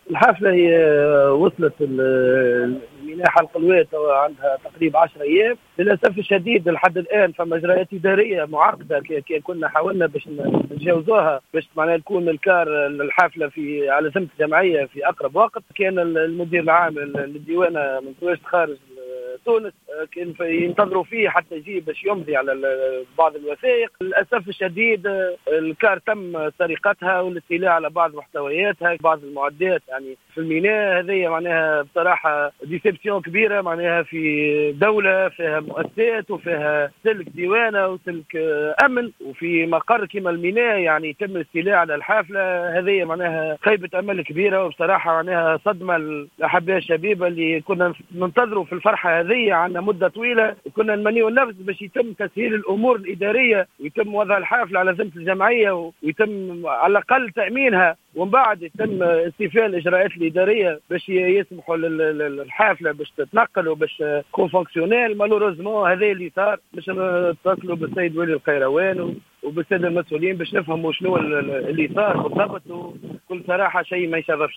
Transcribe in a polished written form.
الحفلة هي وصلت الميناء حلق الواد عندها تقريبا 10 أيام. للأسف الشديد لحد الآن فما إجراءات إدارية معقدة كي كنا حاولنا باش نتجاوزوها باش معناها تكون الكار الحفلة على ذمة الجمعية في أقرب وقت. كان المدير العام للديوانة من تواجد خارج تونس كان ينتظروا فيه حتى يجي باش يمضي على بعض الوثائق. للاسف الشديد الكار تم سرقتها والاطلاع على بعض محتوياتها، بعض المعدات يعني في الميناء. هذه معناها بصراحه ديسيبسيون كبيره معناها في دوله فيها مؤسسات وفيها سلك ديوانه وسلك امن، وفي مقر كما الميناء يعني يتم الاستيلاء على الحافله. هذه معناها خيبه امل كبيره، وبصراحه معناها صدمه لاحباء الشبيبه اللي كنا ننتظروا في الفرحه هذه عندنا مده طويله، وكنا نمنيوا النفس باش يتم تسهيل الامور الاداريه ويتم وضع الحافله على ذمه الجمعيه ويتم على الاقل تامينها، ومن بعد يتم استيفاء الاجراءات الاداريه باش يسمحوا للحافله باش تتنقل وباش تكون فونكسيونيل. مالوروزمون هذا اللي صار. باش نتصلوا بالسيد ولي القيروان وبالساده المسؤولين باش نفهموا شنو اللي صار بالضبط، وكل صراحه شيء ما يشرفش.